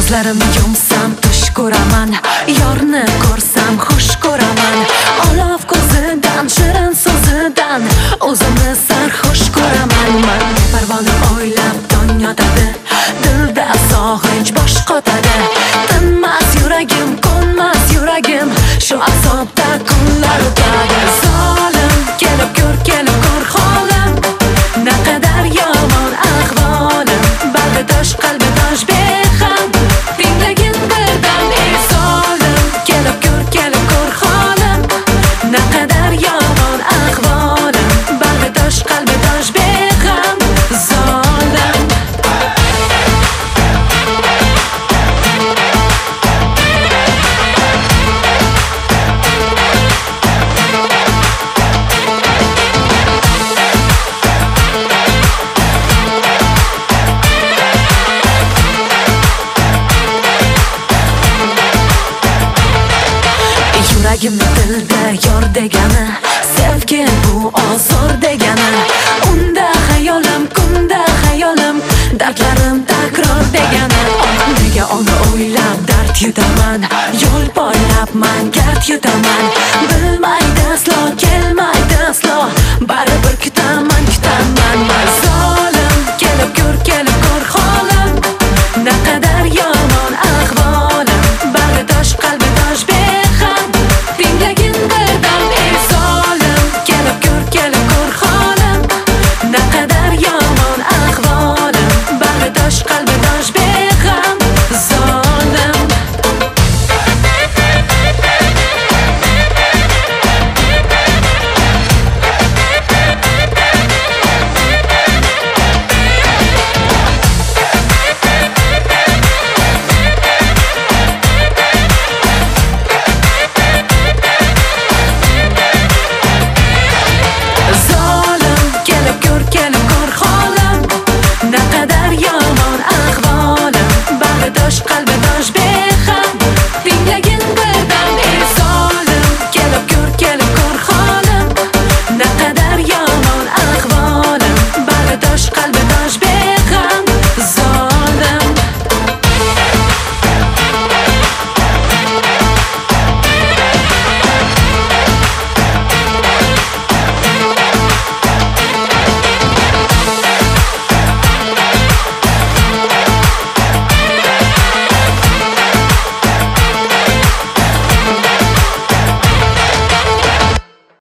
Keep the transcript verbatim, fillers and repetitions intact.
Ko'zlarimni yumsam tush ko'raman, yorni ko'rsam xush ko'raman. Olov ko'zidan, shirin so'zidan o'zimni sarxush ko'raman. Man parvona o'ylab tong yotadi, dilda sog'inch bosh qotadi. Tinmas yuragim, ko'nmas yuragim, shu azobda kunlar o'tadi. Zolim kelib ko'r, kelib ko'r holim, naqadar yomon ahvolim. Baldi tosh, qalbi tosh beham, tinglagin birdan. Ey zolim kelib ko'r, kelib ko'r holim, naqadar yomon ahvolim. Baldi tosh, qalbi tosh beham, zolim. Yuragimni dilda yor degani, sevgi bu ozor degani. Unda hayolim, kunda hayolim, dardlarim takror degani. Nega uni o'ylab dard yutaman, yo'l poylab man gard yutaman. Bilmaydi